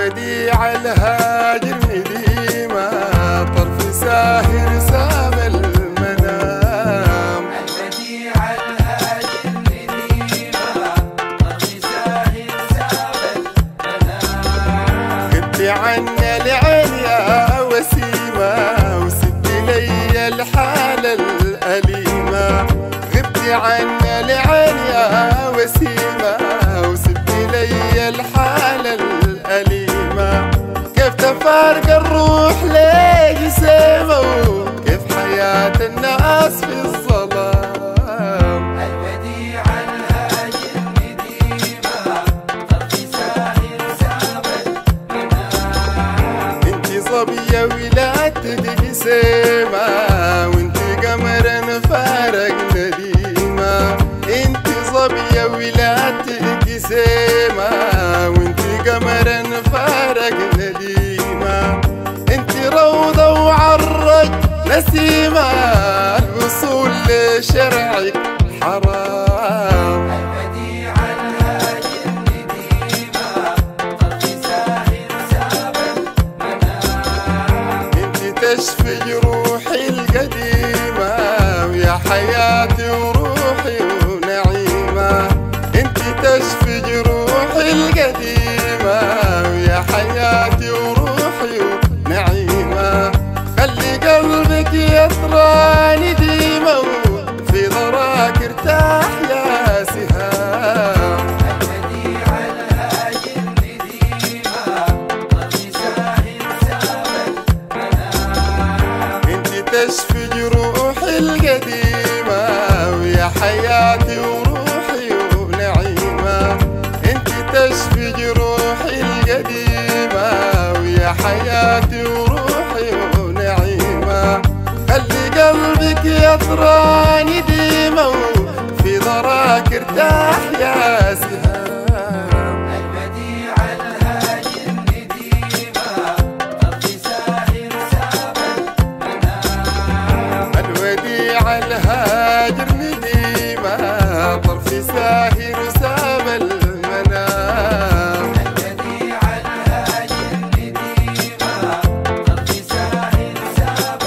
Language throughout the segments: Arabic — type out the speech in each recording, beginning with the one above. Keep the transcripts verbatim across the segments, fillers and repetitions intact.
الوديع الهاجر نديمة طرف ساهر سام المنام. الوديع الهاجر نديمة طرف ساهر سام المنام. غبت عنا العين يا وسيمة وسبت لي الحالة الأليمة. غبت عنا العين يا وسيمة وسبت لي الحالة الأليمة. كيف تفارق الروح ليه سيمة وكيف حياة الناس في الظلام. الوديع الهاجر نديمة طرف ساهر سام المنام. انتي صبية ولادتك سيمة وانتي قمر فارق نديمة. انتي صبية ولادتك سيمة وانتي قمر فارق نديمة. انتي روضة وعرج نسيمة الوصول لشرعك حرام. الوديع الهاجر نديمة طرف ساهر سام المنام. انتي تشفي جروحي القديمة ويا حياتي وروحي ونعيمة. انتي تشفي جروحي القديمة ويا حياتي وروحي ونعيمة. خلي قلبك يطراني ديمة وفي ضراك ارتاح يا سهام. الوديع الهاجر نديمة طرف ساهر سام المنام. انتي تشفي جروحي القديمة ويا حياتي وروحي ونعيمة. انتي تشفي جروحي القديمة ويا حياتي وروحي ونعيمة. خلي قلبك يطراني ديمة وفي ضراك ارتاح يا سهام. الوديع الهاجر نديمة طرف ساهر سام المنام. الوديع الهاجر نديمة طرف ساهر سام المنام. الوديع الهاجر نديمة طرف ساهر سام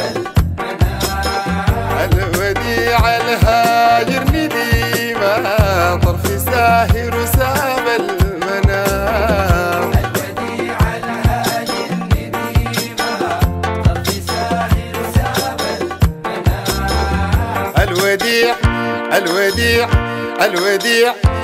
المنام. الوديع الهاجر نديمة طرف ساهر سام المنام. الوديع الهاجر نديمة طرف ساهر سام المنام. الوديع الوديع الوديع